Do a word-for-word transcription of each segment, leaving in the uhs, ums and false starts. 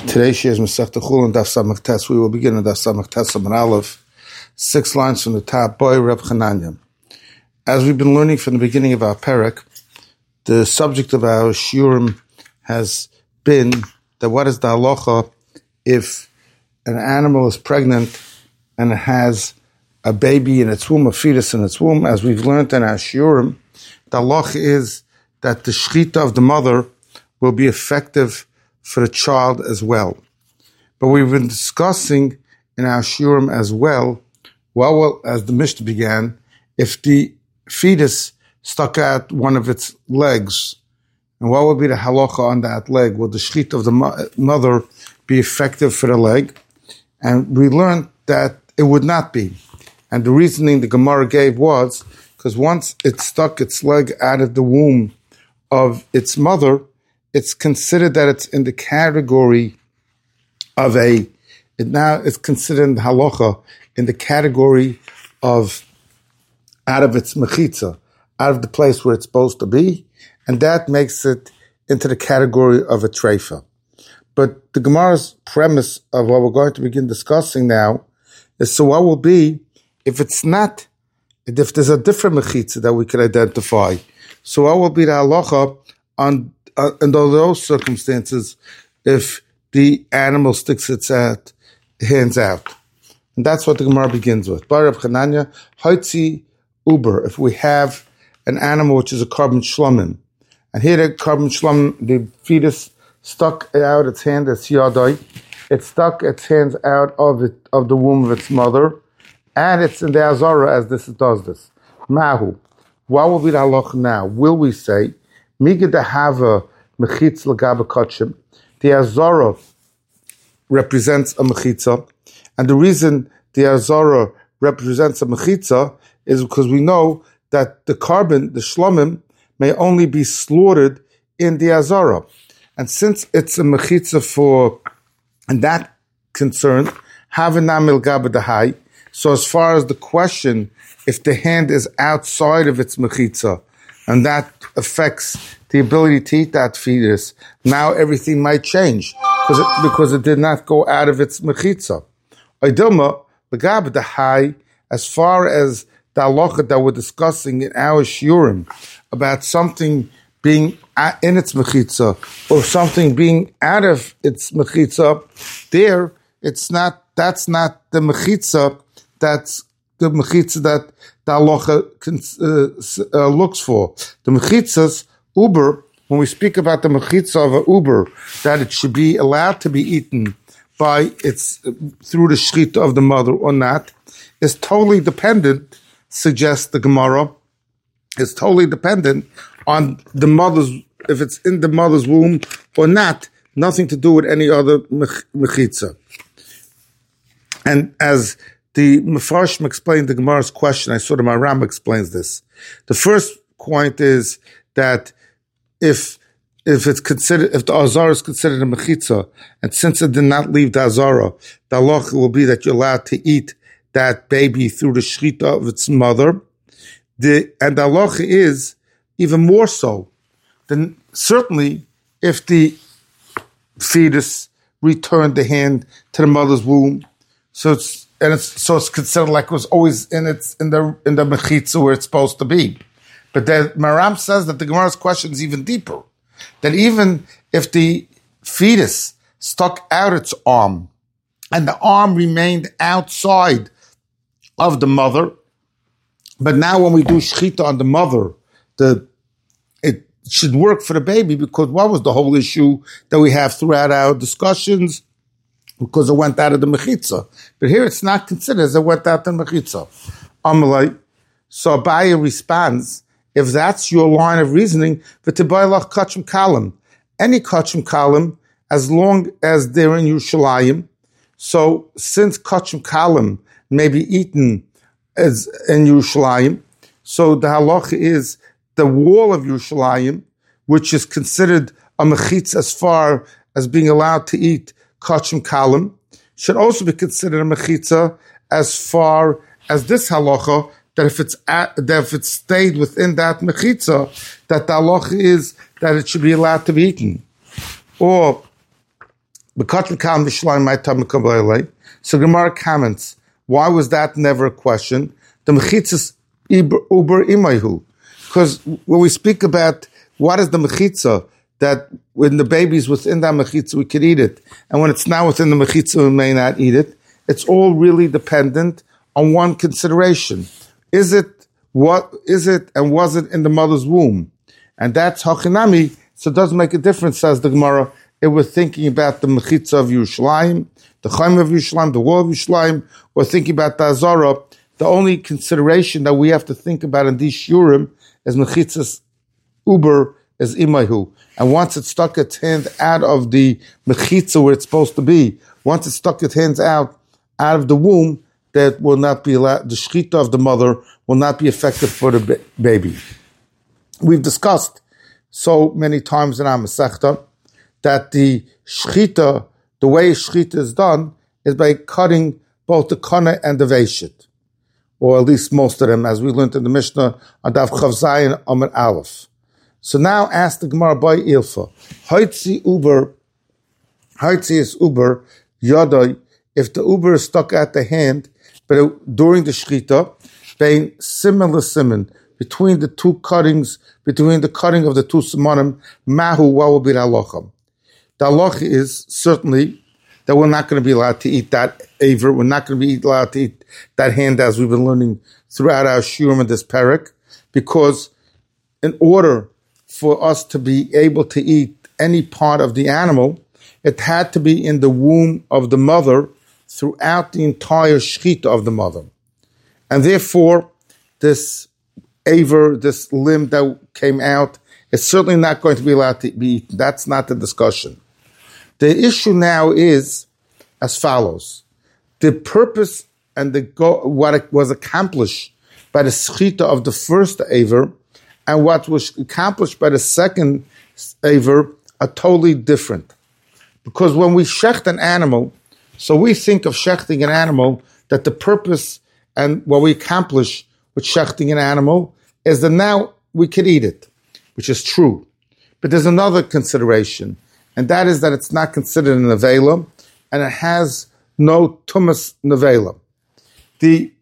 Today she is Masechta Chulin Daf Samach Tes. We will begin with Daf Samach Tes and Aleph, six lines from the top. Boy Reb Chananya. As we've been learning from the beginning of our parak, the subject of our shiurim has been that what is the halacha if an animal is pregnant and it has a baby in its womb, a fetus in its womb. As we've learned in our shiurim, the halacha is that the shechita of the mother will be effective for the child as well. But we've been discussing in our shiurim as well, well, well, as the Mishnah began, if the fetus stuck out one of its legs, and what would be the halacha on that leg? Will the shechita of the mo- mother be effective for the leg? And we learned that it would not be. And the reasoning the Gemara gave was, because once it stuck its leg out of the womb of its mother, it's considered that it's in the category of a, it now is considered in the halacha in the category of out of its mechitza, out of the place where it's supposed to be, and that makes it into the category of a treifa. But the Gemara's premise of what we're going to begin discussing now is, so what will be if it's not, if there's a different mechitza that we can identify? So what will be the halacha on Uh, under those circumstances, if the animal sticks its out, hands out? And that's what the Gemara begins with. Bar Reb Chananya, Haitzi Uber, if we have an animal which is a carbon shlomim, and here the carbon shlomim, the fetus stuck out its hand, its yadai, it stuck its hands out of it, of the womb of its mother, and it's in the Azara as this does this. Mahu, what will be the halacha now? Will we say, Miga dehava mechitz l'gabe kachim. The azara represents a mechitza, and the reason the azara represents a mechitza is because we know that the carbon, the shlomim, may only be slaughtered in the azara, and since it's a mechitza for, and that concern, havenam l'gabe dehai. So as far as the question, if the hand is outside of its mechitza, and that affects the ability to eat that fetus, now everything might change because it, because it did not go out of its mechitza. Oidilma, l'gab the high, as far as the halacha that we're discussing in our shiurim about something being in its mechitza or something being out of its mechitza, there it's not. That's not the mechitza. That's the mechitza that the halacha uh, uh, looks for. The mechitzas, uber, when we speak about the mechitza of a uber, that it should be allowed to be eaten by its, uh, through the shechita of the mother or not, is totally dependent, suggests the Gemara, is totally dependent on the mother's, if it's in the mother's womb or not, nothing to do with any other mechitza. And as the Mefarshim explained the Gemara's question, I saw the Maram explains this. The first point is that if if it's considered, if the azara is considered a mechitza, and since it did not leave the azara, the halacha will be that you're allowed to eat that baby through the shechita of its mother. The and the halacha is even more so. Then certainly, if the fetus returned the hand to the mother's womb, so it's And it's so it's considered like it was always in its in the in the mechitza where it's supposed to be. But the Maram says that the Gemara's question is even deeper. That even if the fetus stuck out its arm and the arm remained outside of the mother, but now when we do shechita on the mother, the it should work for the baby, because what was the whole issue that we have throughout our discussions? Because it went out of the mechitza. But here it's not considered as it went out of the mechitza. Amalai. So Abaye responds, if that's your line of reasoning, v'tibaylach kachim kalim. Any kachim kalim, as long as they're in Yerushalayim. So since kachim kalim may be eaten as in Yerushalayim, so the halacha is the wall of Yerushalayim, which is considered a mechitza as far as being allowed to eat kachim kalim, should also be considered a mechitza as far as this halacha, that if it's at, that if it's stayed within that mechitza, that the halacha is that it should be allowed to be eaten. Or So Gemara comments, why was that never a question? The mechitzas uber imayhu. Because when we speak about what is the mechitza, that when the baby's within that mechitza, we could eat it. And when it's not within the mechitza, we may not eat it. It's all really dependent on one consideration. Is it, what is it, and was it in the mother's womb? And that's hachinami, so it doesn't make a difference, says the Gemara, if we're thinking about the mechitza of Yerushalayim, the chaim of Yerushalayim, the wall of Yerushalayim, or thinking about the Azara. The only consideration that we have to think about in these shurim is mechitzas uber is imayhu. And once it stuck its hand out of the mechitza where it's supposed to be, once it stuck its hands out out of the womb, that will not be allowed, the shechita of the mother will not be effective for the ba- baby. We've discussed so many times in our Masechta that the shechita, the way shechita is done, is by cutting both the kana and the veshit, or at least most of them, as we learned in the Mishnah on Daf Chav Zayin Amud Aleph. So now ask the Gemara by Ilfa, Haitzi Uber, Haitzi is Uber, Yadai, if the Uber is stuck at the hand, but it, during the shechita, being similar simon, between the two cuttings, between the cutting of the two simonim, mahu, what will be the halacha? The halacha is certainly that we're not going to be allowed to eat that aver, we're not going to be allowed to eat that hand as we've been learning throughout our shiurim in this parak, because in order for us to be able to eat any part of the animal, it had to be in the womb of the mother throughout the entire shechita of the mother. And therefore, this aver, this limb that came out, is certainly not going to be allowed to be eaten. That's not the discussion. The issue now is as follows. The purpose and the go- what was accomplished by the shechita of the first aver and what was accomplished by the second aver are totally different. Because when we shecht an animal, so we think of shechting an animal, that the purpose and what we accomplish with shechting an animal is that now we can eat it, which is true. But there's another consideration, and that is that it's not considered an nevela, and it has no tumas nevela. The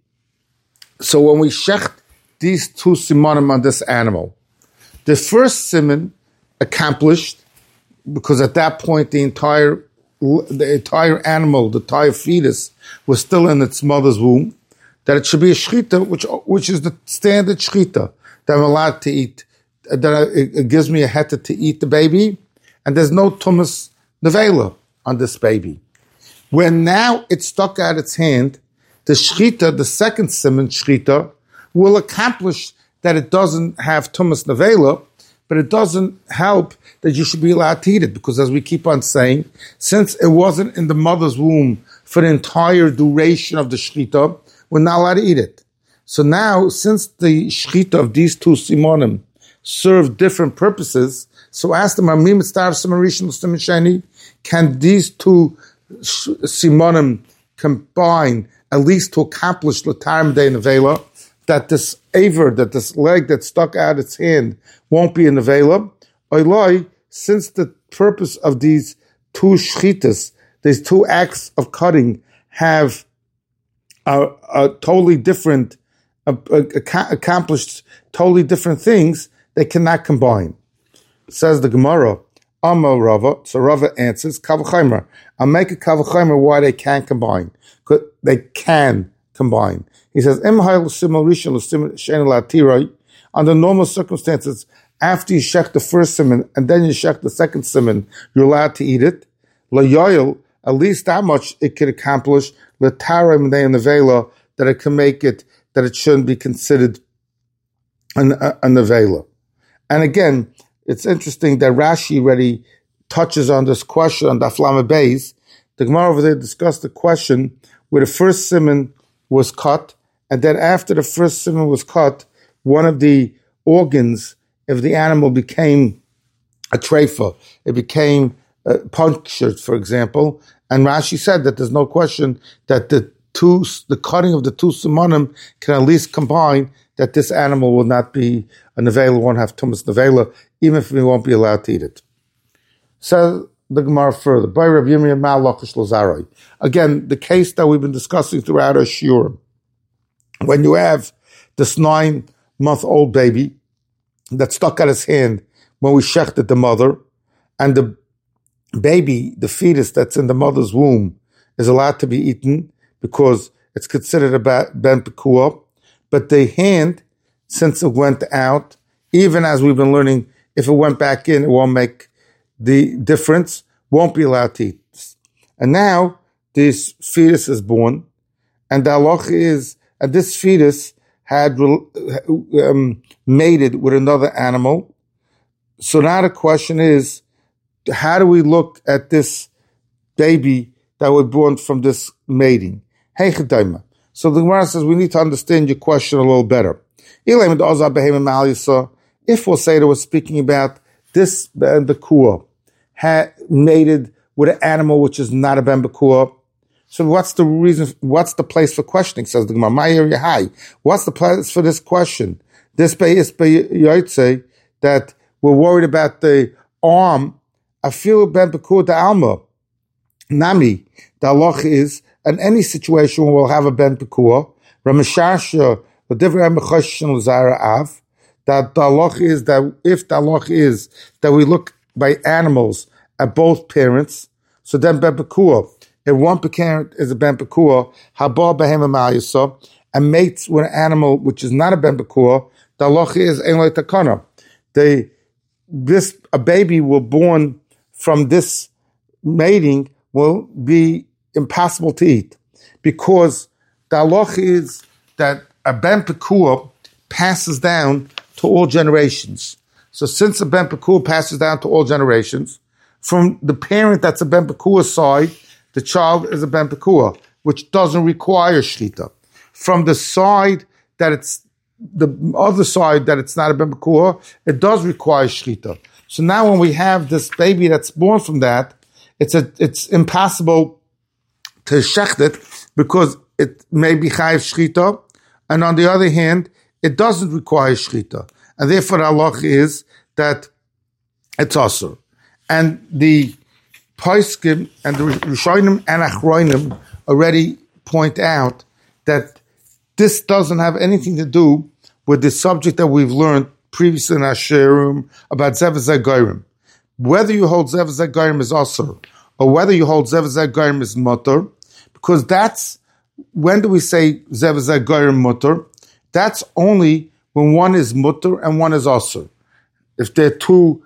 so when we shecht these two simonim on this animal, the first simon accomplished, because at that point the entire the entire animal, the entire fetus, was still in its mother's womb, that it should be a shechita, which which is the standard shechita that I'm allowed to eat, that it, it gives me a heta to eat the baby, and there's no tumas nevela on this baby. When now it's stuck out its hand, the shechita, the second simon shechita, will accomplish that it doesn't have tumas nevela, but it doesn't help that you should be allowed to eat it, because as we keep on saying, since it wasn't in the mother's womb for the entire duration of the shechita, we're not allowed to eat it. So now, since the shechita of these two simonim serve different purposes, so ask them, can these two simonim combine at least to accomplish l'tarim de nevela, that this aver, that this leg that stuck out its hand won't be in the nevela? Oiloi, since the purpose of these two shechitas, these two acts of cutting, have a, a totally different, a, a, a, accomplished totally different things, they cannot combine. Says the Gemara, Amar Rava, so Rava answers, Kavachaimer. I'll make a Kavachaimer why they can't combine. They can combine. He says, under normal circumstances, after you shech the first simon and then you shech the second simon, you're allowed to eat it. Layoil, at least that much it could accomplish. L'tarim and the nevela, that it can make it that it shouldn't be considered an, a, a nevela. And again, it's interesting that Rashi already touches on this question on the Aflama Beis. The Gemara over there discussed the question where the first simon was cut, and then after the first simon was cut, one of the organs of the animal became a treifa, it became uh, punctured, for example, and Rashi said that there's no question that the two, the cutting of the two simonim can at least combine, that this animal will not be a nevela, won't have tumas nevela, even if we won't be allowed to eat it. So the Gemara further. By Rav Yirmiyah Mal Lachish Lazaroi. Again, the case that we've been discussing throughout our shiur. When you have this nine-month-old baby that stuck out his hand when we shechted the mother, and the baby, the fetus that's in the mother's womb, is allowed to be eaten because it's considered a ben pekuah, but the hand, since it went out, even as we've been learning, if it went back in, it won't make the difference, won't be allowed to eat. And now this fetus is born, and the halacha is, and this fetus had um, mated with another animal. So now the question is, how do we look at this baby that was born from this mating? Hey, Chedayma. So the Gemara says we need to understand your question a little better. If we'll say that we're speaking about this ben bekuah had mated with an animal which is not a ben bekuah, so what's the reason? What's the place for questioning? Says the Gemara. My area high. What's the place for this question? This is say that we're worried about the arm. I feel ben bekuah the alma. Nami, the halacha is, in any situation where we'll have a ben pekuah, Ramashasha, the different av, that the halacha is that if the halacha is that we look by animals at both parents, so then ben pekuah, if one parent is a ben pekuah, haba behem amayisa, and mates with an animal which is not a ben pekuah, the halacha is ein lo takana. They, this a baby will born from this mating will be impossible to eat, because the halacha is that a ben pekuah passes down to all generations. So since a ben pekuah passes down to all generations, from the parent that's a ben pekuah side, the child is a ben pekuah, which doesn't require shchita. From the side that it's the other side that it's not a ben pekuah, it does require shchita. So now when we have this baby that's born from that, it's a it's impossible to shecht it because it may be chayiv shchita, and on the other hand, it doesn't require shchita, and therefore the halacha is that it's asur. And the poskim and the rishonim and achronim already point out that this doesn't have anything to do with the subject that we've learned previously in our shiurim about zev goyim. Whether you hold zev goyim is asur, or whether you hold zev goyim is mutter, because that's, when do we say zev goyim mutter? That's only when one is mutter and one is asur. If there are two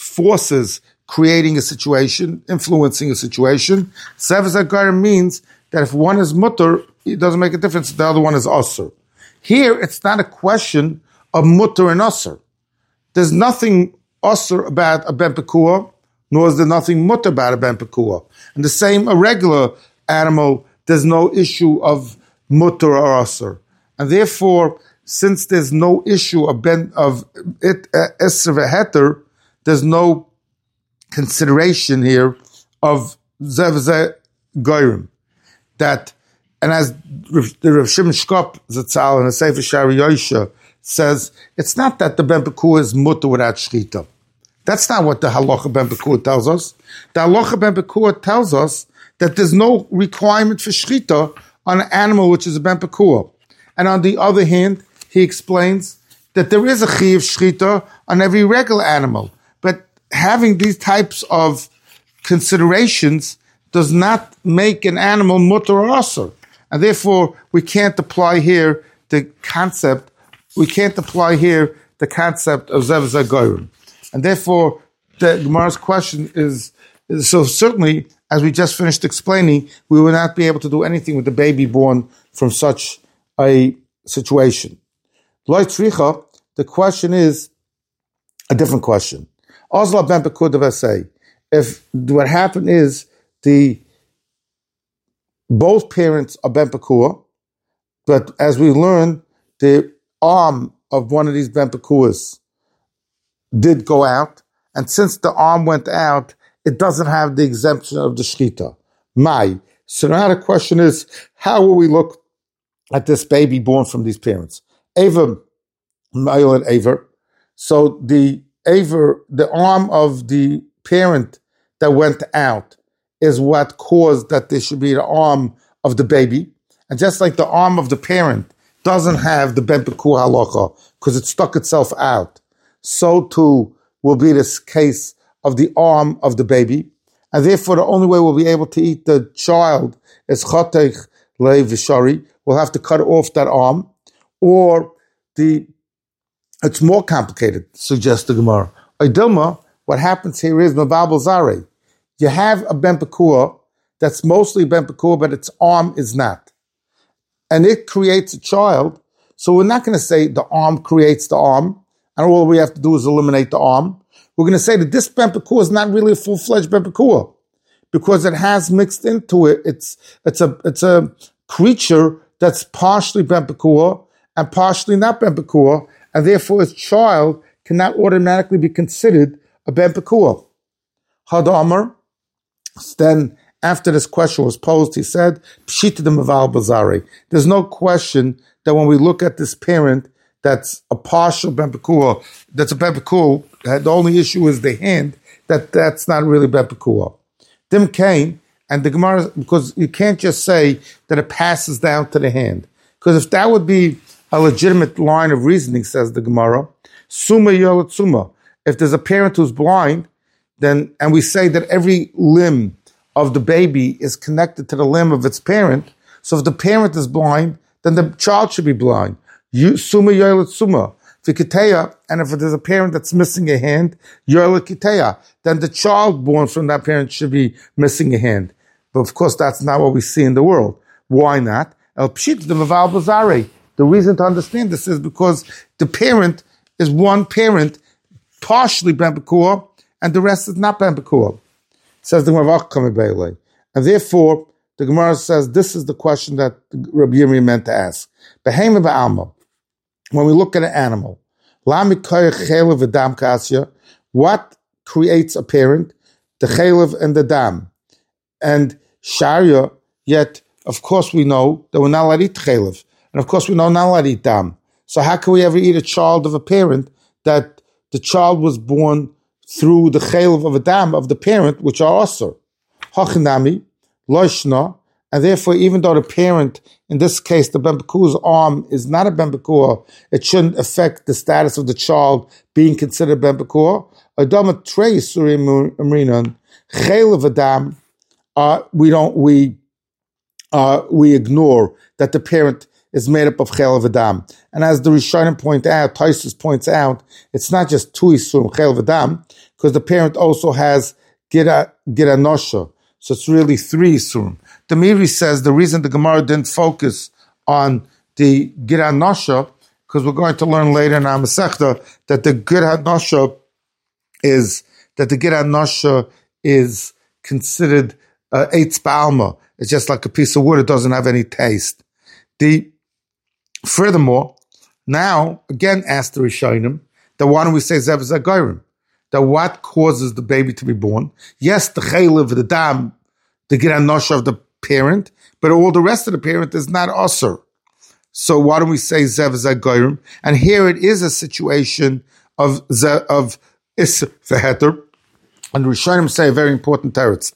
forces creating a situation, influencing a situation, zev goyim means that if one is mutter, it doesn't make a difference if the other one is asur. Here, it's not a question of mutter and asur. There's nothing asur about a ben pekuah, nor is there nothing mutter about a ben pekuah. And the same, a regular animal, there's no issue of mutter or asur. And therefore, since there's no issue of ben of it eser veheter, there's no consideration here of zev goyim. That, and as the Rav Shimon Shkop Zatzal in the Sefer Shari Yosha says, it's not that the ben pekuah is mutter without shchita. That's not what the halacha ben pekuah tells us. The halacha ben pekuah tells us that there's no requirement for shchita on an animal which is a ben pekuah. And on the other hand, he explains that there is a chi of shchita on every regular animal. But having these types of considerations does not make an animal mutter or asur. And therefore, we can't apply here the concept, we can't apply here the concept of zev goyim. And therefore, the Gemara's question is, is, so certainly, as we just finished explaining, we will not be able to do anything with the baby born from such a situation. Lo tzricha, the question is a different question. Ozla ben pekuah say, if what happened is the both parents are ben pekuah, but as we learn, the arm of one of these ben pekuahs did go out, and since the arm went out, it doesn't have the exemption of the shchita. My. So now the question is, how will we look at this baby born from these parents? Aver, Mayo and Aver. So the Aver, the arm of the parent that went out is what caused that there should be the arm of the baby. And just like the arm of the parent doesn't have the ben pekuah halacha because it stuck itself out, so too will be this case of the arm of the baby. And therefore the only way we'll be able to eat the child is chatech lei v'shari. We'll have to cut off that arm. Or the it's more complicated, suggests the Gemara. Oidilma, what happens here is mavabel zare. You have a ben pekuah that's mostly ben pekuah, but its arm is not. And it creates a child. So we're not going to say the arm creates the arm, and all we have to do is eliminate the arm. We're going to say that this ben pekuah is not really a full-fledged ben pekuah because it has mixed into it. It's it's a it's a creature that's partially ben pekuah and partially not ben pekuah, and therefore its child cannot automatically be considered a ben pekuah. Hadamar. Then, after this question was posed, he said, "Pshita de maval bazari." There's no question that when we look at this parent that's a partial ben pekuah, that's a ben pekuah, the only issue is the hand, that that's not really ben pekuah. Dim came, and the Gemara, because you can't just say that it passes down to the hand. Because if that would be a legitimate line of reasoning, says the Gemara, summa yolet summa. If there's a parent who's blind, then, and we say that every limb of the baby is connected to the limb of its parent, so if the parent is blind, then the child should be blind. You, summa yolet summa. V'kiteya, and if there's a parent that's missing a hand, yolet kiteya, then the child born from that parent should be missing a hand. But of course, that's not what we see in the world. Why not? El pshit de maval bazare. The reason to understand this is because the parent is one parent, partially ben pekuah, and the rest is not ben pekuah. Says the Gemara, and therefore the Gemara says this is the question that Rabbi Yirmiyah meant to ask. Behema ba'alma. When we look at an animal, what creates a parent? The chelev and the dam. And sharia, yet, of course, we know that we're not allowed to eat chelev. And of course, we know we're not allowed to eat dam. So how can we ever eat a child of a parent that the child was born through the chelev of a dam of the parent, which are asur? Hachinami, loishna, and therefore, even though the parent, in this case, the ben pekuah's arm is not a ben pekuah, it shouldn't affect the status of the child being considered ben pekuah. Adama trei surim amrinan chelev adam. Uh, we don't we uh, we ignore that the parent is made up of chelev adam, and as the Rishonim point out, Taisus points out, it's not just two isurim chelev adam, because the parent also has gira gira nosha, so it's really three isurim. The Miri says the reason the Gemara didn't focus on the gira nosha, because we're going to learn later in our Masechta that the gira nosha is that the gira nosha is considered uh, eitz ba'alma. It's just like a piece of wood; it doesn't have any taste. The furthermore, now again, ask the Rishonim that why don't we say zev zagayrim? That what causes the baby to be born? Yes, the chelev, the dam, the gira nosha of the parent, but all the rest of the parent is not asur. So why don't we say zev zagayrim? And here it is a situation of ze, of is v'heter, and the Rishonim say a very important teretz.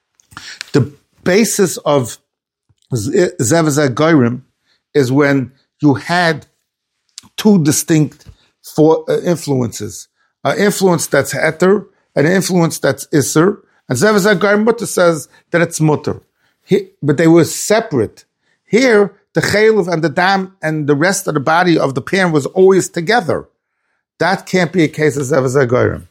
The basis of zev zagayrim is when you had two distinct for, uh, influences. An influence that's heter, and an influence that's isser. And zev zagayrim mutter says that it's mutter. He, but they were separate. Here, the chelev and the dam and the rest of the body of the parent was always together. That can't be a case of zev zagayrim.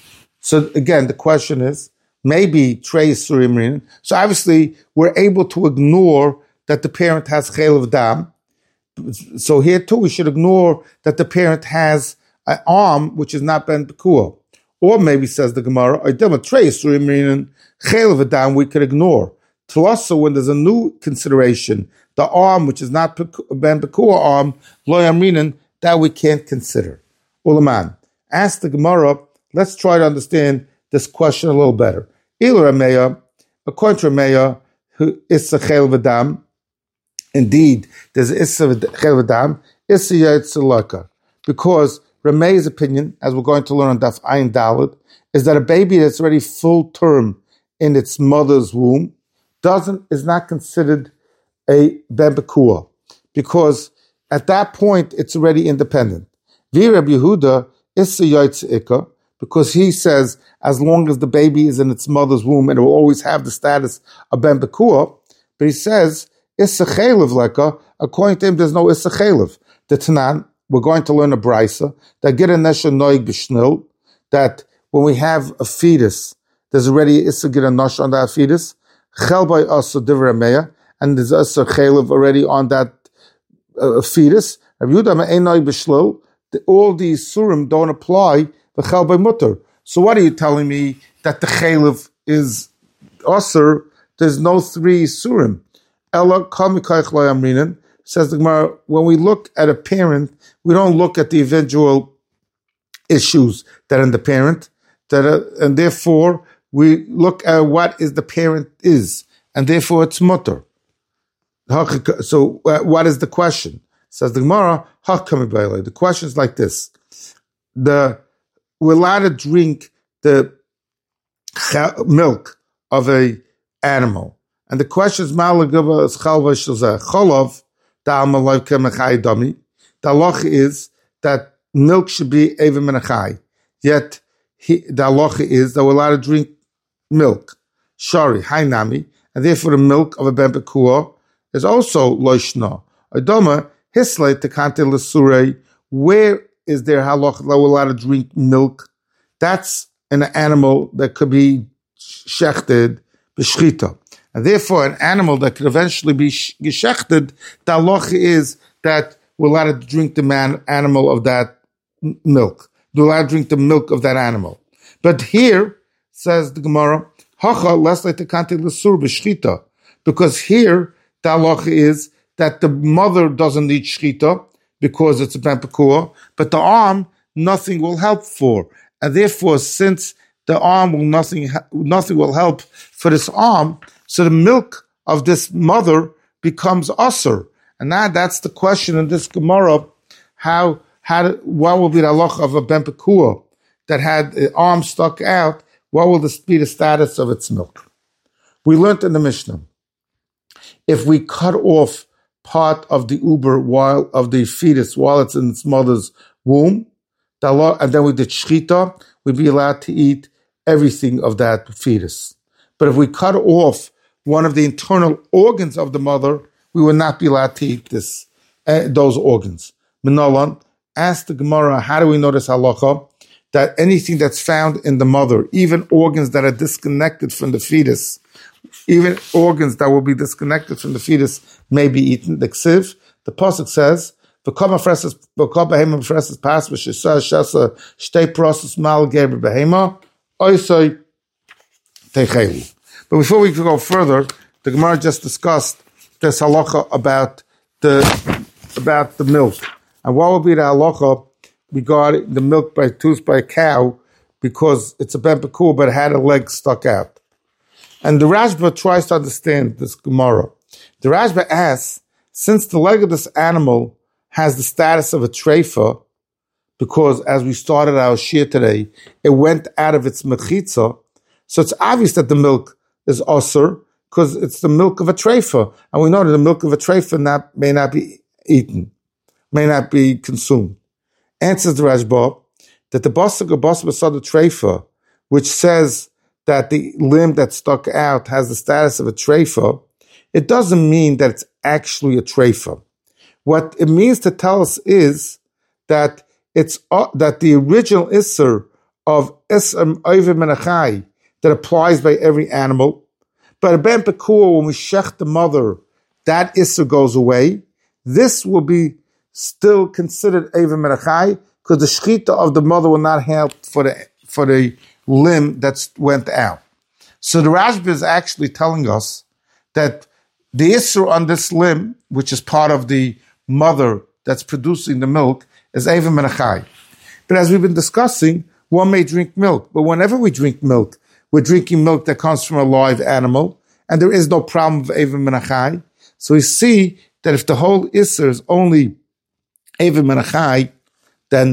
So again, the question is, maybe trei surim. So obviously, we're able to ignore that the parent has chelev dam. So here too, we should ignore that the parent has an arm which is not ben pekuah. Or maybe, says the Gemara, trei surim chelev dam we could ignore. To us, so when there's a new consideration, the arm which is not ben pekuah arm, lo yamrinan, that we can't consider. Ulaman, ask the Gemara. Let's try to understand this question a little better. Ilu Rameya, according to Rameya, who is a chelev adam. Indeed, there's issa chelev adam, issa yetzelaka, because Rameya's opinion, as we're going to learn on Daf Ayin Daled, is that a baby that's already full term in its mother's womb doesn't is not considered a ben bekua, because at that point it's already independent. Vi Rabbi Yehuda is a yotzika, because he says as long as the baby is in its mother's womb, it will always have the status of ben bekua. But he says issa chaylev leka. According to him, there's no issa chaylev. The Tanan, we're going to learn a brisa that get a nesha noig b'shnil, that when we have a fetus, there's already issa get a nosh on that fetus. Chel by asa divrei meya, and there's issa chaylev already on that uh, fetus. Rabbi Yehuda me'ein noig b'shnil. All these surim don't apply the chel by mutter. So what are you telling me that the chaylev is aser? There's no three surim. Ella kamikaych lo yamrinan. Says the Gemara, when we look at a parent, we don't look at the eventual issues that are in the parent, that are, and therefore we look at what is the parent is, and therefore it's mutter. So uh, what is the question? Says the Gemara, the question is like this: the we're allowed to drink the milk of a animal, and the question is malagava is chalva shazeh cholov. The halacha is that milk should be even menachai. Yet he, the halacha is that we're allowed to drink milk, shari, hainami, and therefore the milk of a ben bekua is also loishna. Adoma hislay tekante l'surei. Where is there halacha that we're allowed to drink milk? That's an animal that could be shechted b'shchita. And therefore, an animal that could eventually be geshechted, the halacha is that we're allowed to drink the man animal of that milk. We're allowed to drink the milk of that animal. But here, says the Gemara, hacha lesle tekante l'sur b'shchita, because here the halacha is that the mother doesn't need shchita because it's a ben bekua, but the arm nothing will help for, and therefore, since the arm will nothing nothing will help for this arm. So the milk of this mother becomes usher. And now that's the question in this Gemara, how, how, what will be the halacha of a ben bekua that had the arm stuck out? What will this be the status of its milk? We learned in the Mishnah, if we cut off part of the uber while, of the fetus while it's in its mother's womb, the Allah, and then we did shchita, we'd be allowed to eat everything of that fetus. But if we cut off one of the internal organs of the mother, we will not be allowed to eat this, uh, those organs. Minolan asked the Gemara, how do we know this halacha? That anything that's found in the mother, even organs that are disconnected from the fetus, even organs that will be disconnected from the fetus may be eaten. The ksiv, the pasuk says, "V'kol mafreses, v'kol behema mafreses pas v'shisa shasa shtei process mal geber behema oisoi techeli." But before we go further, the Gemara just discussed this halacha about the about the milk, and what will be the halacha regarding the milk produced by a cow, because it's a ben bekua but it had a leg stuck out. And the Rashba tries to understand this Gemara. The Rashba asks, since the leg of this animal has the status of a treifa, because as we started our shir today, it went out of its mechitza, so it's obvious that the milk is osur, because it's the milk of a treifa, and we know that the milk of a treifa not, may not be eaten, may not be consumed. Answers the Rashba that the basag of basar basada treifa, which says that the limb that stuck out has the status of a treifa, it doesn't mean that it's actually a treifa. What it means to tell us is that it's uh, that the original isser of isser oiv menachai that applies by every animal, but a ben bekua, when we shech the mother, that isser goes away. This will be still considered oiv menachai because the shechita of the mother will not help for the for the limb that went out. So the Rashba is actually telling us that the isser on this limb, which is part of the mother that's producing the milk, is oiv menachai. But as we've been discussing, one may drink milk, but whenever we drink milk, we're drinking milk that comes from a live animal, and there is no problem of oiv menachai. So we see that if the whole isser is only oiv menachai, then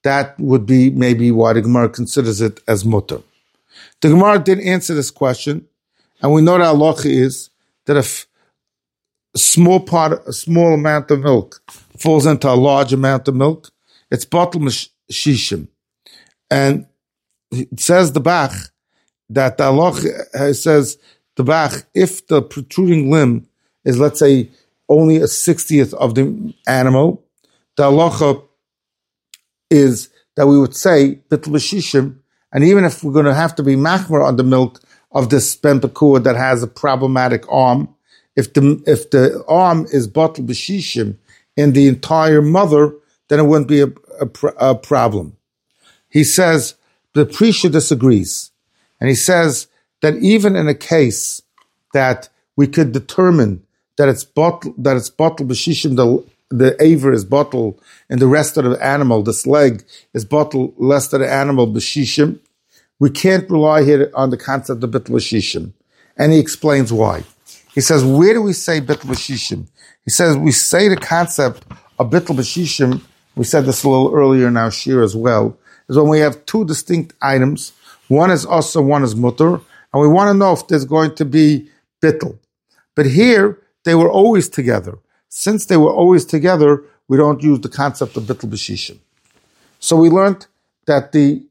that would be maybe why the Gemara considers it as mutter. The Gemara did answer this question, and we know that halacha is that if a small part, a small amount of milk falls into a large amount of milk, it's batel shishim. And it says the Bach that the halacha says the Bach, if the protruding limb is, let's say, only a sixtieth of the animal, the halacha is that we would say bittul b'shishim, and even if we're going to have to be machmer on the milk of this ben pekua that has a problematic arm, if the if the arm is bittul b'shishim in the entire mother, then it wouldn't be a, a, a problem. He says the Prisha disagrees, and he says that even in a case that we could determine that it's bottle that it's bottle b'shishim, the the aver is bottle, and the rest of the animal, this leg is bottle, less of the animal b'shishim. We can't rely here on the concept of bittul b'shishim, and he explains why. He says, where do we say bittul b'shishim? He says we say the concept of bittul b'shishim. We said this a little earlier in our shir as well. Is when we have two distinct items. One is asa, one is mutter, and we want to know if there's going to be bittul. But here they were always together. Since they were always together, we don't use the concept of bittul b'shishim. So we learned that the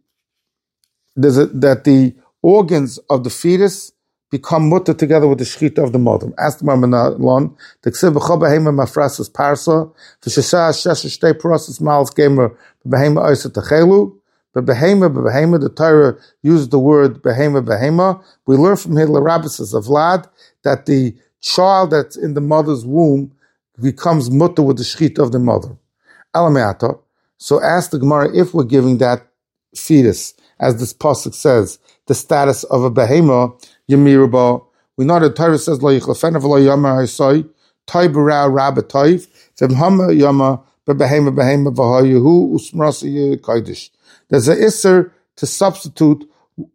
there's a, that the organs of the fetus become mutter together with the shechita of the mother. Ask the Marmanon, the ksiv b'chol behema mafrasas parsa, v'shesha shesh shtei parasas malas gamer behema oisa techelu, but behema behema, the Torah used the word behema behema. We learn from here l'rabbis of Vlad that the child that's in the mother's womb becomes mutter with the shechita of the mother. Alameata. So ask the Gemara if we're giving that fetus, as this pasuk says, the status of a behema, Yemirba. We know the Torah says, Lo yichlefena v'lo yama haisai, tai b'rao rabba toiv, v'mhama yama b'behema behema v'hayehu usmrasa yekaidish. There's an isser to substitute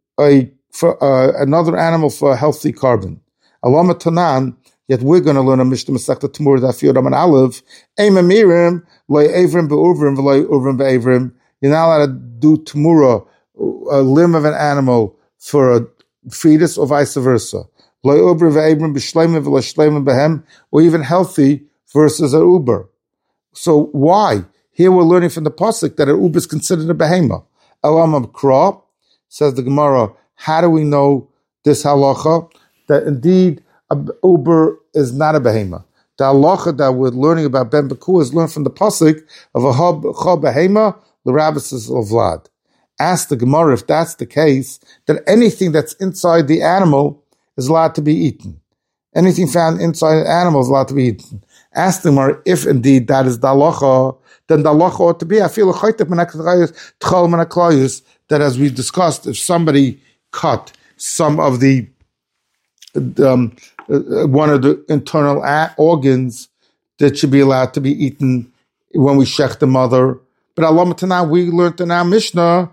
a for uh, another animal for a healthy carbon. Alama tanan, yet we're going to learn a Mishnah Masechta Tamur Daf Yod Aman Aleph, Eima mirim, lo evrim be'uvrim v'lo uvrim be'evrim. You're not allowed to do Tamura, a limb of an animal, for a fetus or vice versa. Or even healthy versus an uber. So why? Here we're learning from the pasuk that an uber is considered a behema. Elam Kra, says the Gemara, how do we know this halacha? That indeed an uber is not a behema. The halacha that we're learning about ben pekua is learned from the pasuk of a cha behema, the rabbis of Vlad. Ask the Gemara if that's the case, that anything that's inside the animal is allowed to be eaten. Anything found inside an animal is allowed to be eaten. Ask the Gemara if indeed that is the halacha, then the halacha ought to be, I feel that as we discussed, if somebody cut some of the, um, one of the internal organs, that should be allowed to be eaten when we shech the mother. But Allah, we learned in our Mishnah,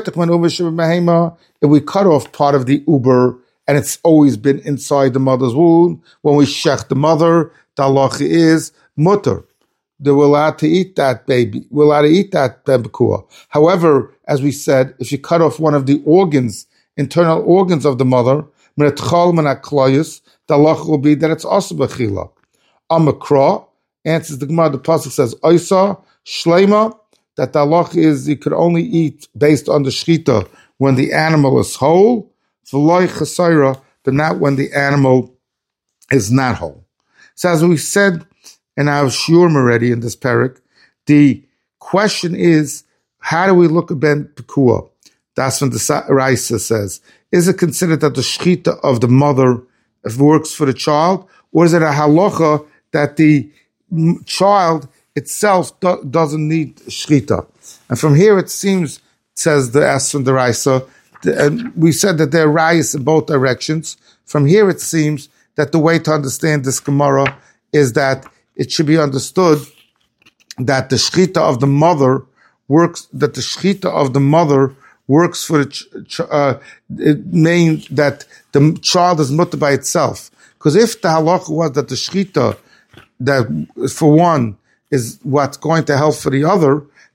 if we cut off part of the uber and it's always been inside the mother's womb, when we shech the mother, the halacha is mutter. They were allowed to eat that baby. We're allowed to eat that ben pekua. However, as we said, if you cut off one of the organs, internal organs of the mother, the halacha will be that it's also bechila. Amakra answers the Gemara. The pasuk says, "Oisa shleima." That the halacha is you could only eat based on the shechita when the animal is whole, v'loy chasayra, but not when the animal is not whole. So as we said in our shiurim already in this parak, the question is, how do we look at ben pekua? That's when the Raisa says, is it considered that the shechita of the mother works for the child, or is it a halacha that the child itself do, doesn't need shechita? And from here it seems, says the S from the Raisa, and we said that there are rayas in both directions. From here it seems that the way to understand this Gemara is that it should be understood that the shechita of the mother works, that the shechita of the mother works for the, ch- ch- uh, it means that the child is mutter by itself. Because if the halacha was that the shechita, that for one, is what's going to help for the other,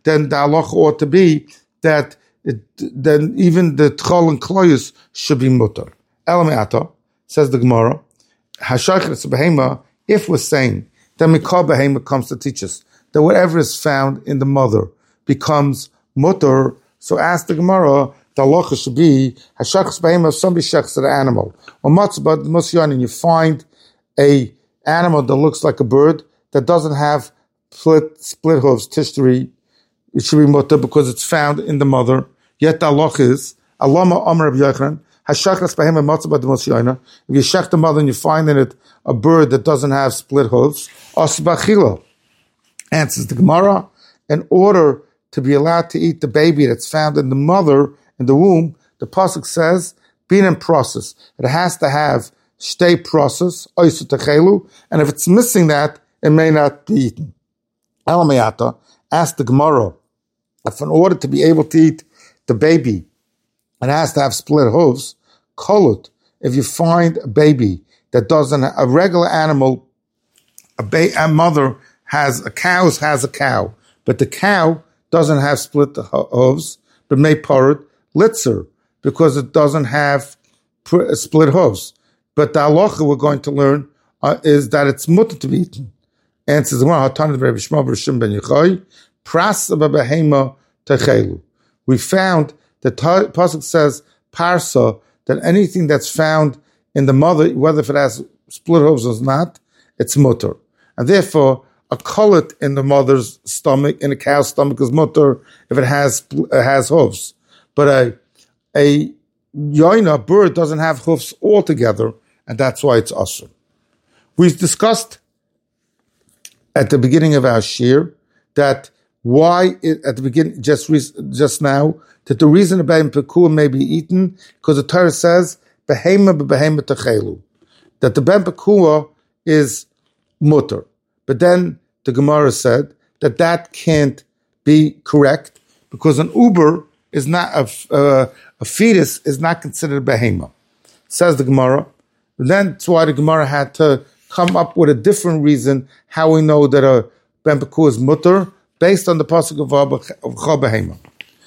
then the halacha ought to be that it, then even the tchol and kloyus should be mutter. Elameata, says the Gemara, hashaychus behema, if we're saying that mikal behema comes to teach us that whatever is found in the mother becomes mutter, so ask the Gemara, the halacha should be hashaychus behema, if somebody shechs an animal, or matzah musyan, and you find a animal that looks like a bird that doesn't have split, split hooves, tishtari, it should be mutter because it's found in the mother. Yet the halacha is, Alama Amar Rabbi Yochanan, hashachas behema matzah b'demos yoina. If you shech the mother and you find in it a bird that doesn't have split hooves, asbachila. Answers the Gemara, in order to be allowed to eat the baby that's found in the mother, in the womb, the pasuk says, being in process. It has to have shtei process, oisu techelu, and if it's missing that, it may not be eaten. Alamayata asked the Gemara, if in order to be able to eat the baby, it has to have split hooves, kolut, if you find a baby that doesn't, a regular animal, a, ba- a mother has, a cow has a cow, but the cow doesn't have split hooves, but may parrot litzer, because it doesn't have pr- split hooves. But the halacha we're going to learn uh, is that it's mutter to be eaten. Answers the one, Hatan Rabbi Shmuel B'Shim Ben Yochai, Pras Behema Techelu. We found that the pasuk says parsa, that anything that's found in the mother, whether if it has split hooves or not, it's mutter, and therefore a kullet in the mother's stomach, in a cow's stomach, is mutter if it has uh, has hooves. But a a yoina bird doesn't have hoofs altogether, and that's why it's asur. We've discussed at the beginning of our shir that why it, at the beginning, just just now, that the reason a behema pekua may be eaten, because the Torah says, behema behema techelu, that the behema pekua is mutter. But then the Gemara said that that can't be correct, because an uber is not, a, uh, a fetus is not considered a behema. Says the Gemara. And then that's why the Gemara had to come up with a different reason how we know that a behema pekua is mutter, based on the pasuk of Chol Behema.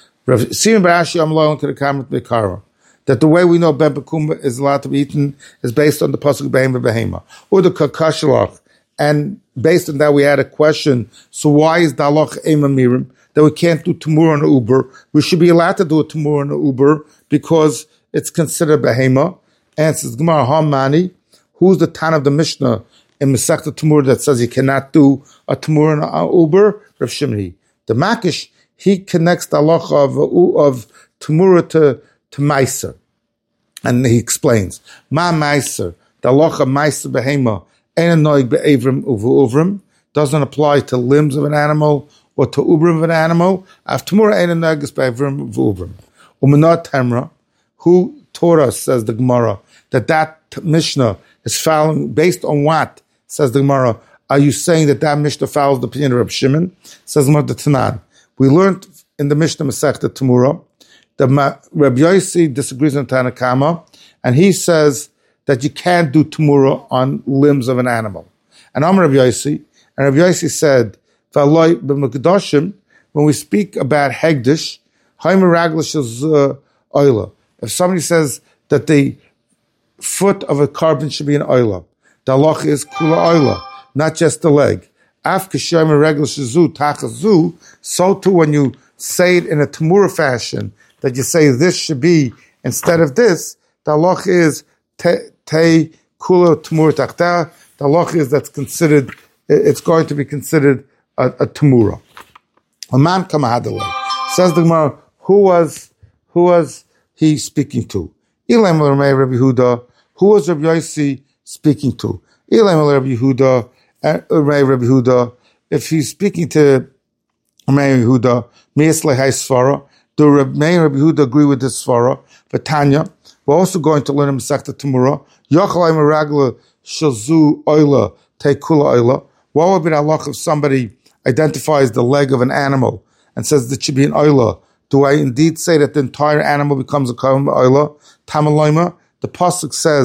That the way we know ben pekuma is allowed to be eaten is based on the pasuk of Behema Behema. Or the kakashalach, and based on that we had a question, so why is the halach ema mirim, that we can't do tamur on the uber? We should be allowed to do a tamur on the uber because it's considered Behema. Answers Gemara, Hamani, who's the Tan of the Mishnah in Masechta Tamur that says you cannot do a tamur on an uber? Rav Shimon. The Makish, he connects the halacha of, of Tamura to, to Meiser. And he explains, Ma Meiser, the halacha Meiser Behema, Ein Noig Be'evrim Uvu Uvrim, doesn't apply to limbs of an animal or to Ubrim of an animal. Av Tamura Ein Noig Be'evrim Uvu Uvrim. Umanot Temra, who taught us, says the Gemara, that that Mishnah is following, based on what, says the Gemara, are you saying that that Mishnah follows the opinion of Reb Shimon? Says the Tanan. We learned in the Mishnah Masechta Tamura that Rabbi Yossi disagrees on Tanakama, and he says that you can't do Tamura on limbs of an animal. And I'm Rabbi Yossi, and Rabbi Yossi said, "V'aloi b'mekdoshim," when we speak about Hegdish, Haimer Raglish is oila. If somebody says that the foot of a carbon should be an oila, the halach is kula oila, not just the leg. So too when you say it in a tamura fashion, that you say this should be instead of this, the halach is te kula tamura takta. The halach is that's considered, it's going to be considered a, a tamura. A man kamahadalei. Says the Gemara, who was who was he speaking to? Elam Rabbi Yehuda. Who was Rabbi Yossi speaking to? Elam Rabbi Yehuda. Rabbi Yehuda, if he's speaking to Rabbi Yehuda, Meislehai Svara, do Rabbi Yehuda agree with this Svara? But Tanya, we're also going to learn in Masechta Tamura, Yochalai Meragla Shazu Oila Teikula Oila. What would be the halach if somebody identifies the leg of an animal and says that it should be an Oila? Do I indeed say that the entire animal becomes a Oila? Tamalaima, the pasuk says,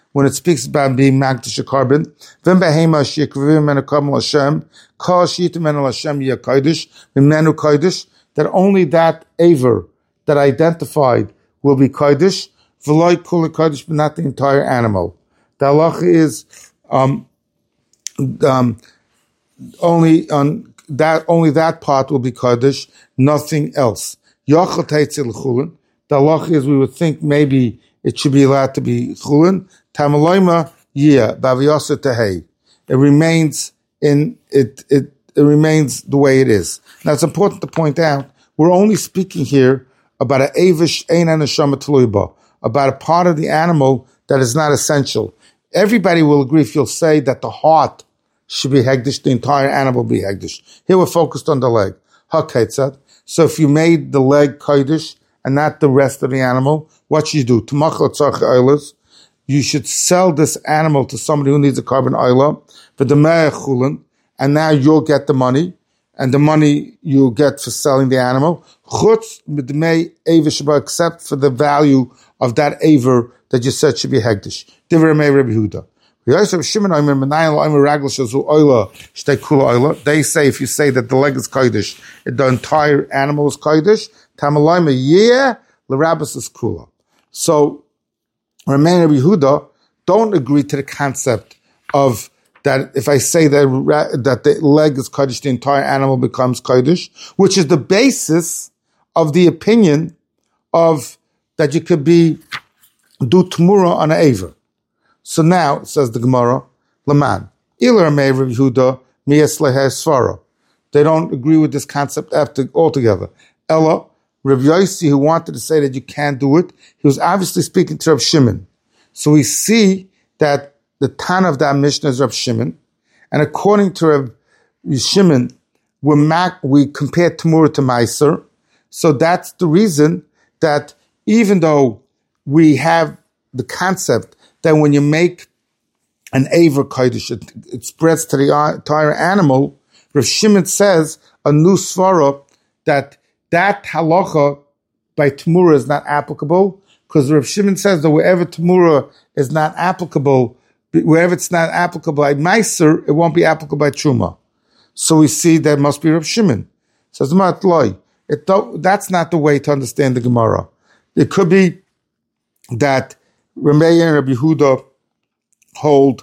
when it speaks about being Magdish carbon. Vim behema shikvim menu kamal Hashem, kol shitim menu Hashem yeh kodesh, menu kodesh, that only that aver that identified will be kodesh, v'loy kula kodesh, but not the entire animal. The halacha is um, um, only on that only that part will be kodesh, nothing else. Yochel teitzil chulin. The halacha is we would think maybe it should be allowed to be chulin. Tamaloima yeh baviyasa tehei. It remains in it. It it remains the way it is. Now it's important to point out we're only speaking here about an avish ein neshama tluba, about a part of the animal that is not essential. Everybody will agree if you'll say that the heart should be hegdish, the entire animal will be hegdish. Here we're focused on the leg. Hakeitzad. So if you made the leg kodesh and not the rest of the animal, what should you do? T'machal tzarch oilas. You should sell this animal to somebody who needs a carbon oila for the me'eh chulin, and now you'll get the money, and the money you'll get for selling the animal. Chutz midmei aver sheba, except for the value of that aver that you said should be hegdish. Divrei mei Rabbi Yehuda. They say if you say that the leg is kodesh, the entire animal is kodesh, tamalayma yeah, l'rabbis is kula. So, Remain Rabbi Yehuda don't agree to the concept of that if I say that that the leg is kodesh, the entire animal becomes kodesh, which is the basis of the opinion of that you could be do tmura on an aver. So now, says the Gemara, Laman, Ilar Mei Rabbi Yehuda, Miyas Lehe Svara. They don't agree with this concept after altogether. Ella, Rabbi Yossi, who wanted to say that you can't do it, he was obviously speaking to Rabbi Shimon. So we see that the Tana of that Mishnah is Rabbi Shimon, and according to Rabbi Shimon, we we compare Tamura to Meiser. So that's the reason that even though we have the concept that when you make an aver kodesh, it, it spreads to the entire animal, Rav Shimon says, a new svara, that that halacha by Tamura is not applicable, because Rav Shimon says that wherever Tamura is not applicable, wherever it's not applicable by Meiser, it won't be applicable by Truma. So we see that must be Rav Shimon. Says Matloi. It that's not the way to understand the Gemara. It could be that Ramey and Rabbi Yehuda hold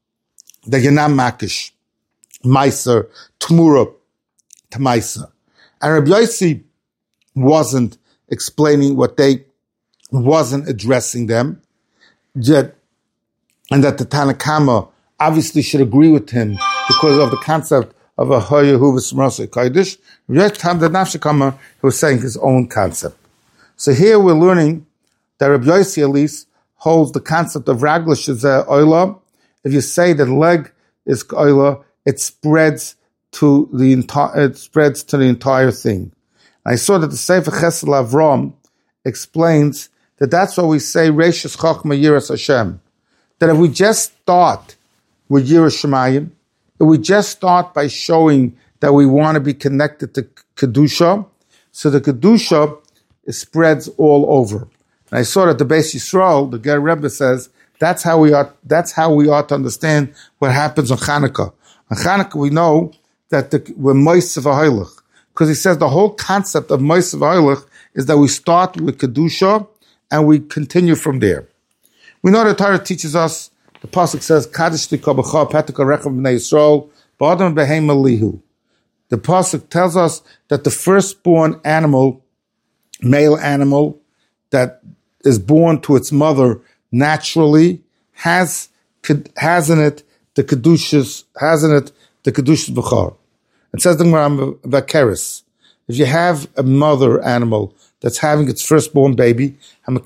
the Yanam Makish, Meiser, Tmura, to Meiser. And Rabbi Yossi wasn't explaining what they, wasn't addressing them, yet, and that the Tanakama obviously should agree with him because of the concept of a Hoyehu v'Smarasa Kodesh. Rabbi Yossi, the Nafshakama, he was saying his own concept. So here we're learning that Rabbi Yossi at least holds the concept of raglish is uh, oila. If you say that leg is oila, it spreads to the entire. It spreads to the entire thing. I saw that the Sefer Chesed Avram explains that that's why we say Reishis Chachma Yiras Hashem. That if we just start with Yiras Shemayim, if we just start by showing that we want to be connected to kedusha, so the kedusha spreads all over. And I saw that the Beis Yisrael, the Ger Rebbe says, that's how we ought, that's how we ought to understand what happens on Chanukah. On Chanukah, we know that the, we're Moisav HaHoilech. Because he says the whole concept of Moisav HaHoilech is that we start with Kedusha and we continue from there. We know the Torah teaches us, the Pasuk says, Kaddish Tikabacha Petika Rechav B'nai Yisrael, Ba'adam Behem Alihu. The Pasuk tells us that the firstborn animal, male animal, that is born to its mother naturally has has in it the kedushas has in it the kedushas b'char. It says the Gemara Vakeris. If you have a mother animal that's having its firstborn baby, and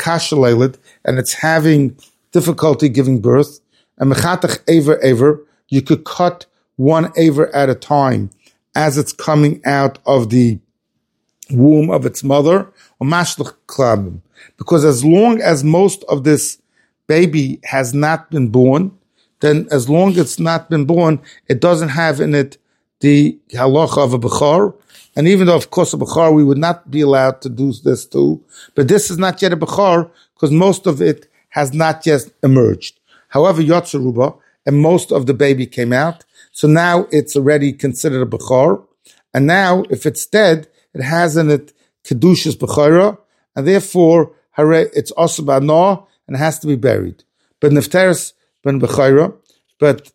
it's having difficulty giving birth, and mechatach aver aver, you could cut one aver at a time as it's coming out of the womb of its mother, or mashlach klabim. Because as long as most of this baby has not been born, then as long as it's not been born, it doesn't have in it the halacha of a bechar. And even though, of course, a bechar, we would not be allowed to do this too. But this is not yet a bechar, because most of it has not yet emerged. However, Yotzeruba, and most of the baby came out, so now it's already considered a Bechor, and now if it's dead, it has in it Kedushas Bechora, and therefore it's also Ba'no, and it has to be buried. But Nefteris ben Bechora, but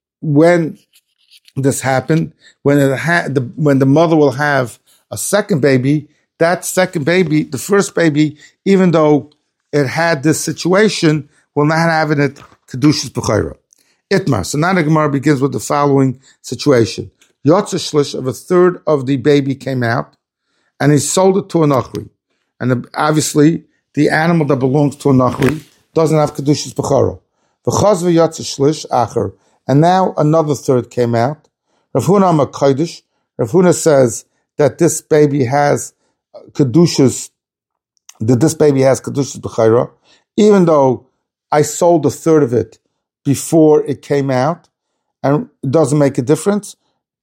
when this happened, when it ha- the, when the mother will have a second baby, that second baby, the first baby, even though it had this situation, will not have in it Kedushas Bechora. Itmar. So now the Gemara begins with the following situation. Yotze Shlish of a third of the baby came out, and he sold it to a Nachri. And the, obviously, the animal that belongs to a Nachri doesn't have Kedushas Bechora. V'chaz v'yotze Shlish acher. And now another third came out. Rav Huna Amar Kodesh. Rav Huna says that this baby has Kedushas, that this baby has Kedushas Bechora, even though I sold a third of it before it came out, and it doesn't make a difference.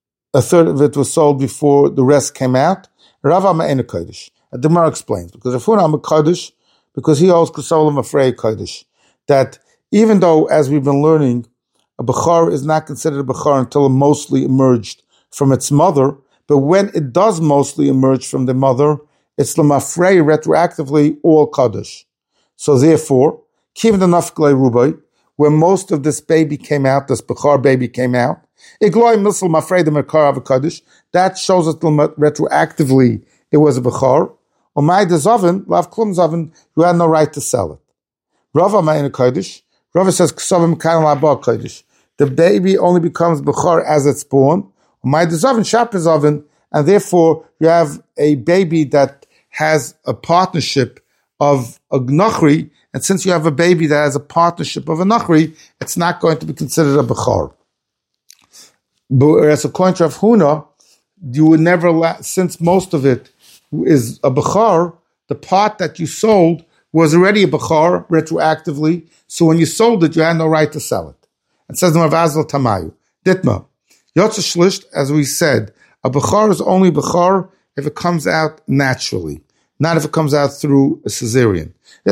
A third of it was sold before the rest came out. Rav Amma Ein Kodesh. And the Gemara explains, because Rav Huna Amar Kodesh, because he holds Kusolim Afrei Kodesh, that even though, as we've been learning, a Bechor is not considered a Bechor until it mostly emerged from its mother, but when it does mostly emerge from the mother, it's Lamafrei retroactively all Kodesh. So therefore, Kiv the Nafklei Rubai, where most of this baby came out, this Bechor baby came out, Igloi Misl Mafrei the Merkar of a Kodesh, that shows that retroactively it was a Bechor. Omai de Zoven, Lav Klum Zoven, you had no right to sell it. Rava Ma'in Kodesh, Rava says, Ksovim Kan Laba Kodesh. The baby only becomes Bechor as it's born. Omai de Zoven, Shap Zoven, and therefore you have a baby that has a partnership of a Nachri, and since you have a baby that has a partnership of a Nachri, it's not going to be considered a Bechor. But as according to Rav Huna, you would never allow, since most of it is a Bechor, the part that you sold was already a Bechor retroactively, so when you sold it, you had no right to sell it. It says in Mavazal Tamayu, Ditma, Yotze Shlish, as we said, a Bechor is only Bechor if it comes out naturally, not if it comes out through a cesarean. A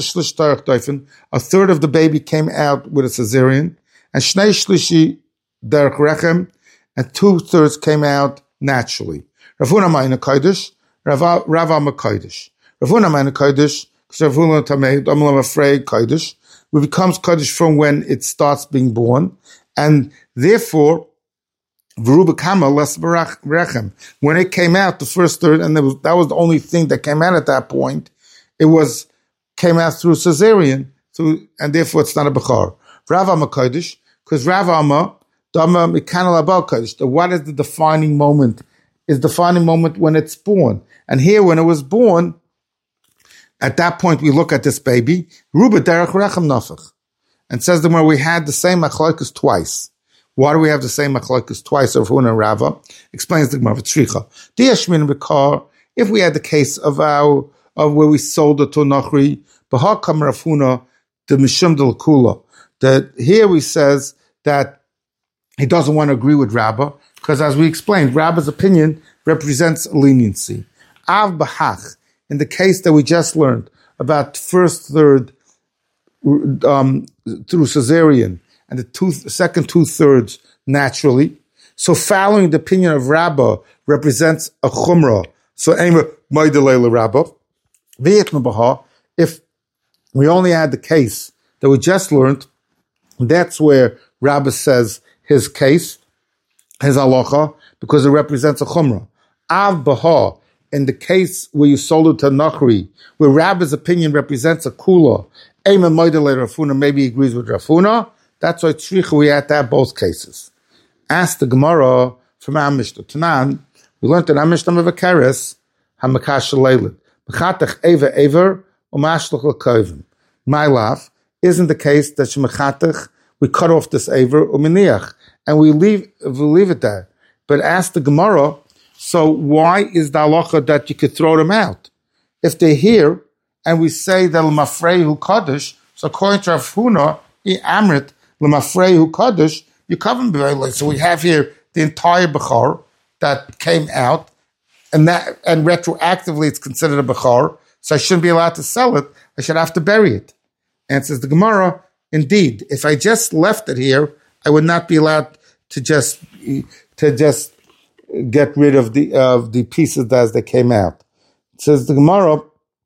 third of the baby came out with a cesarean, and Shnei Shlishi derech rechem, and two thirds came out naturally. Rav Huna Ma'ina Kodesh, Rav Amma Kodesh. Rav Huna Ma'ina Kodesh, because Rav Huna Tamei, Damlam Afrei Kodesh, it becomes Kodesh from when it starts being born, and therefore, V'ruba Kama less Rechem. When it came out, the first third, and was, that was the only thing that came out at that point, it was came out through cesarean, through, and therefore it's not a Bechor. Rav Amma Kodesh, because Rav Amma, Dama Mikanal Abal Kodesh, what is the defining moment? Is the defining moment when it's born. And here, when it was born, at that point we look at this baby, Ruba Derech Rechem Nafach, and says that when we had the same Machlokes twice. Why do we have the same Machlokes twice of Huna and Rava? Explains the Gemara Tzricha. Diashmin Bekar, if we had the case of our of where we sold it to Nachri, Bahakam Rav Huna, the Mishum del Kula, that here we says that he doesn't want to agree with Rabbah, because as we explained, Rabbah's opinion represents leniency. Av Bahach, in the case that we just learned about first third um, through cesarean, and the two, second two-thirds naturally. So following the opinion of Rabbah represents a chumrah. So if we only had the case that we just learned, that's where Rabbah says his case, his halacha, because it represents a chumrah. Av Baha, in the case where you sold it to Nachri, where Rabbah's opinion represents a kula, maybe he agrees with Rav Huna. That's why tzricha we had to have both cases. Ask the Gemara from our Mishnah. Tanan, we learned in our Mishnah Mevakeres, Hamakash Leilid. Mechatach Eva Ever, Umashlach L'Kovim. My love, isn't the case that Shemechatach, we cut off this Ever, Uminiach, and we leave, we leave it there. But ask the Gemara, so why is the halacha that you could throw them out? If they're here, and we say that L'Mafrehu Kaddish, so according to Rav Huna, Amrit, L'Mafrehu Kaddish, you cover them very late. So we have here the entire Bechor that came out, and that and retroactively it's considered a Bechor, so I shouldn't be allowed to sell it, I should have to bury it. And it says the Gemara, Indeed, if I just left it here, I would not be allowed to just to just get rid of the of the pieces as they came out. It says the Gemara,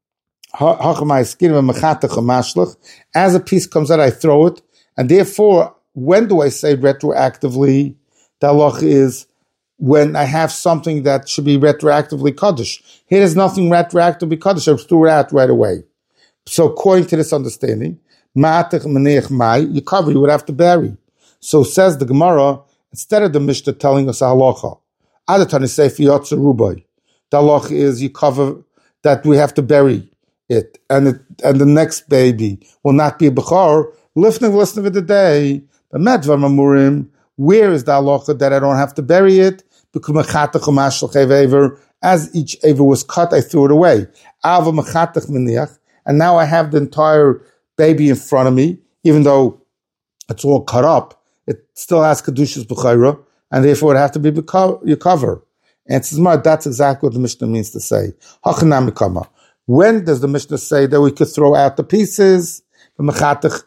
as a piece comes out, I throw it, and therefore, when do I say retroactively? The halach is when I have something that should be retroactively kaddish. Here there's nothing retroactively kaddish. I threw it out right away. So according to this understanding, you cover, you would have to bury. So says the Gemara, instead of the Mishnah telling us a halacha, Adatani say fiyotzer rubai. The halacha is you cover that we have to bury it, and it, and the next baby will not be a bechor. Lifnei v'lifnei v'dadei. But medvar mamurim, where is the halacha that I don't have to bury it? Because mechatach u'mashal ever, as each ever was cut, I threw it away. Ava mechatach meniach, and now I have the entire baby in front of me, even though it's all cut up, it still has kedushas b'chayra, and therefore it have to be your cover. And it says, that's exactly what the Mishnah means to say. When does the Mishnah say that we could throw out the pieces? Because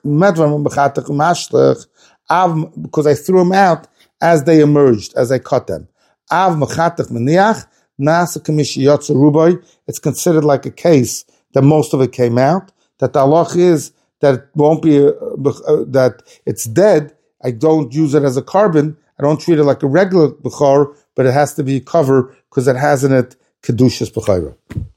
I threw them out as they emerged, as I cut them. It's considered like a case that most of it came out, that the halach is that it won't be, a, that it's dead. I don't use it as a carbon. I don't treat it like a regular bechor, but it has to be covered because it has in it kedushas b'chayra.